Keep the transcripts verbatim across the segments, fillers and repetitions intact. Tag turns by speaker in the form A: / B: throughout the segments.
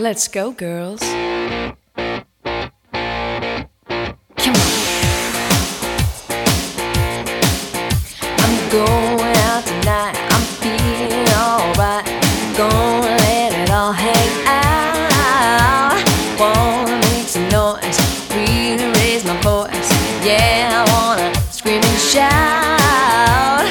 A: Let's go, girls. Come on. I'm going out tonight. I'm feeling alright. Gonna let it all hang out. Wanna make some noise, really raise my voice. Yeah, I wanna scream and shout.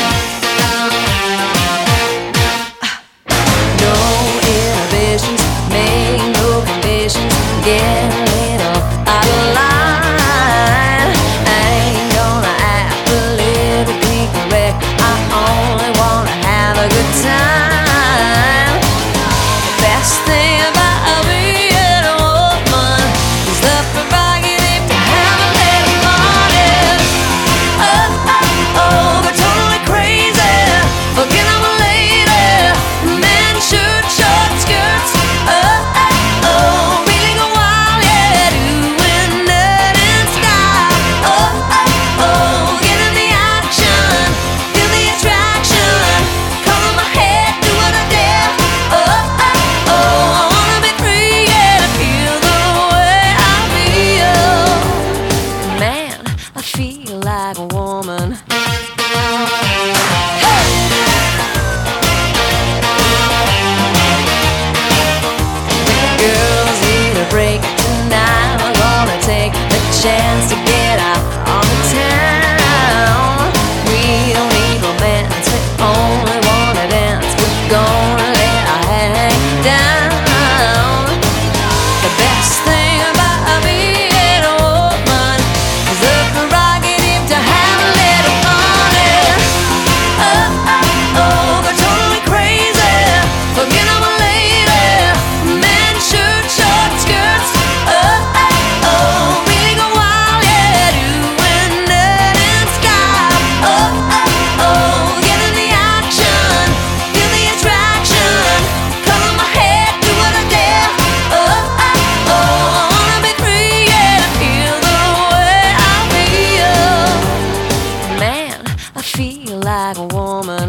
A: No inhibitions, make no conditions. Get a little out of line. I ain't gonna act politically correct. I only wanna have a good time. The best thing about being a woman is the prerogative to have a little party. Oh, oh, oh, we're totally crazy. Forget I'm a lady. Men shirt, short skirts. Oh, oh, oh, really go wild, yeah, doing it in style. Oh, oh, oh, get in the action, feel the attraction. Color my head, do what I dare. Oh, oh, oh, I wanna be free, yeah, to feel the way I feel. Man, I feel like a woman. Girls need a break tonight. We're gonna take the chance to get out on the town. We don't need romance, we only wanna dance. We're gonna let our hang down. The best thing about being a woman is the prerogative to have a little party. Oh, oh, oh, we're totally crazy. Forget I'm a lady. Men shirt, short skirts. Oh, oh, oh, really go wild, yeah, doing it in style. Oh, oh, oh, get in the action, feel the attraction. Color my head, do what I dare. Oh, oh, oh, I wanna be free, yeah, to feel the way I feel. Man, I feel like a woman.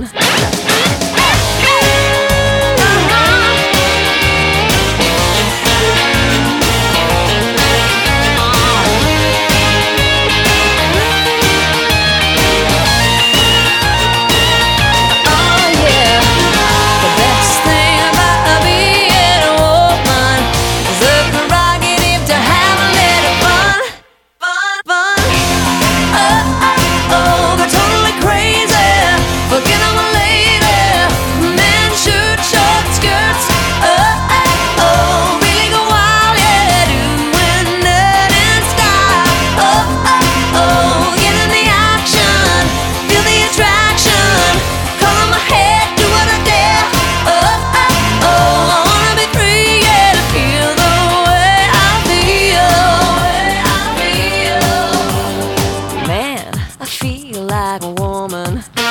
A: Oh yeah, the best thing about being a woman is the prerogative to have a little fun, fun, fun. Oh, oh, oh, they're totally crazy. Forget I'm a lady. Men shirt, short skirts. Oh, oh, oh, really go wild, yeah, doing it in style. Oh, oh, oh, get in the action, feel the attraction. Color my head, do what I dare. Oh, oh, oh, I wanna be free, yeah, to feel the way I feel. Way I feel. Man, I feel like a woman.